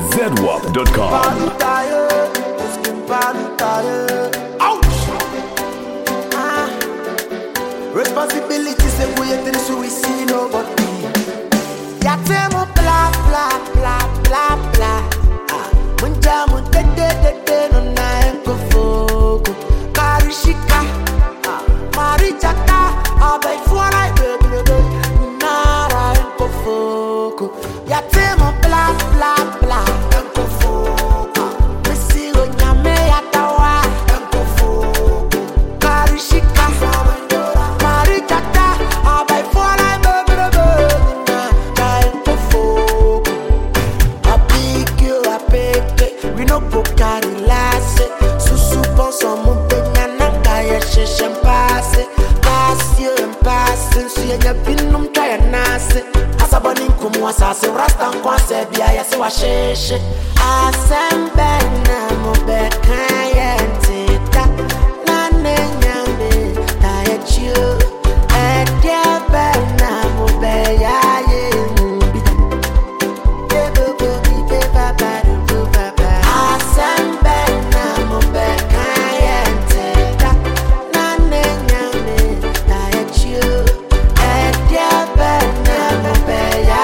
ZWAP.com. Responsibility say we ain't in so we see nobody. Ya temo bla bla bla bla bla. Munja munte de no na enko fogo. Karishika, marichaka, abai fuara bebe nara enko fogo. Ya temo bla bla bla enko fogo. Mesigo nyame ya tawa enko fogo. Karishika. Asase rasta nkwanse bia yase wa sheshe asembe na mobeka yentita na nenyambe ta yechio ediebe na mobeya yemubi bebo bibe baba do baba asembe na mobeka yentita na nenyambe ta yechio ediebe na mobeya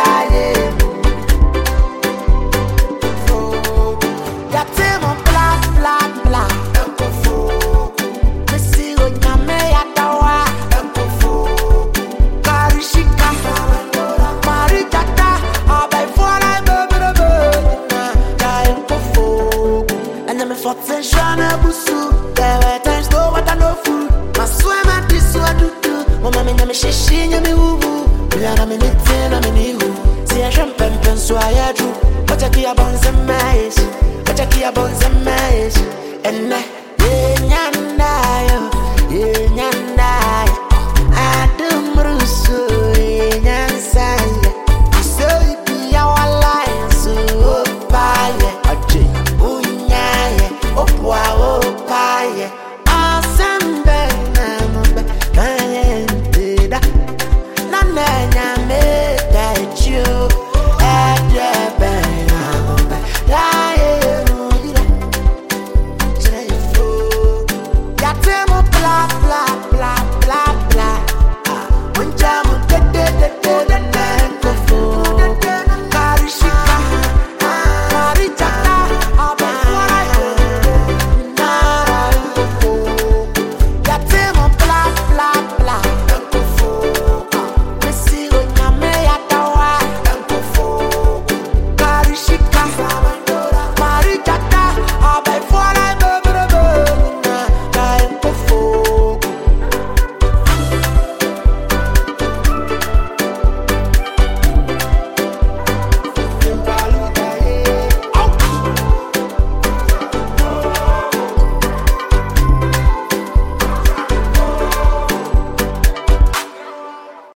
Attention, abusu. There were times no water, no food. My swim and this what do do. Mama me na me shishi na me wubu. Bila me nitin na me nihu. See a champagne so I do. But I keep on some mais. But I keep on some mais. And